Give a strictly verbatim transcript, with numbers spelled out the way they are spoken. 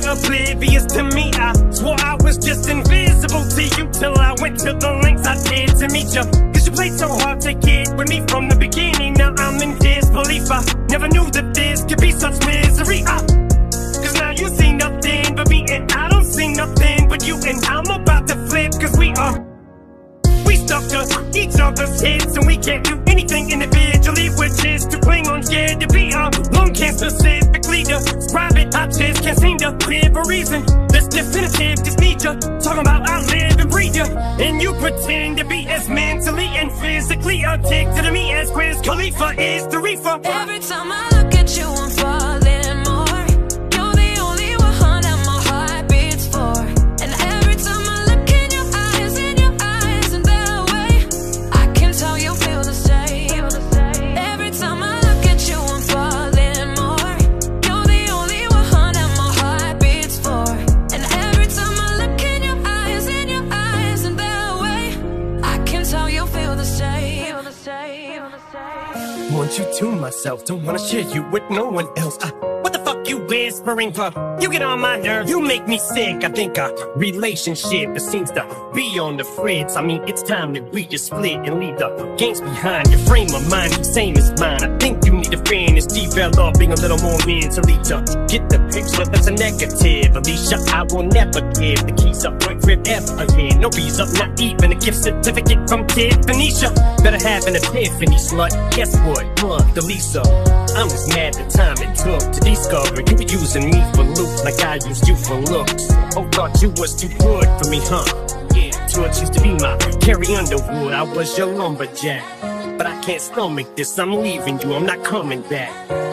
oblivious to me. I swore I was just invisible to you till I went to the lengths I did to meet you. Cause you played so hard to get with me from the beginning. Now I'm in disbelief. I never knew that this could be such misery. I, Cause now you see nothing but me, and I don't see nothing but you. And I'm about to flip, cause we are We stuck to each other's hits, and we can't do anything individually. We're just too cling on, scared to be alone. Can't specifically describe it. I just can't seem to give a reason that's definitive. Just need you talking about I live and breathe you, and you pretend to be as mentally and physically addicted to me as Wiz Khalifa is the reefer. Every time I look at you, I'm falling more. You're the only one that my heart beats for. And every time I look in your eyes, in your eyes, and that way, I can tell you feel the same. Every time I look at you, I'm falling more. You're the only one that my heart beats for. And every time I look in your eyes, in your eyes, and that way, I can tell you feel the same. Feel the same. Want you to myself, don't wanna share you with no one else. I, what the fuck you whispering for? You get on my nerves, you make me sick. I think our relationship, it seems to be on the fritz. I mean, it's time that we just split and leave the games behind. Your frame of mind, the same as mine. I think you need a friend that's developing a little more mentally to get the picture that's a negative. Alicia, I will never give the keys up my crib ever again. No bees up, not even a gift certificate from Tiffany's. Better have an epiphany, slut. Guess what? Look, the Lisa, I'm just mad the time it took to discover you were using me for loot like I used you for looks. Oh, thought you was too good for me, huh? Yeah, George used to be my Carrie Underwood. I was your lumberjack, but I can't stomach this. I'm leaving you, I'm not coming back.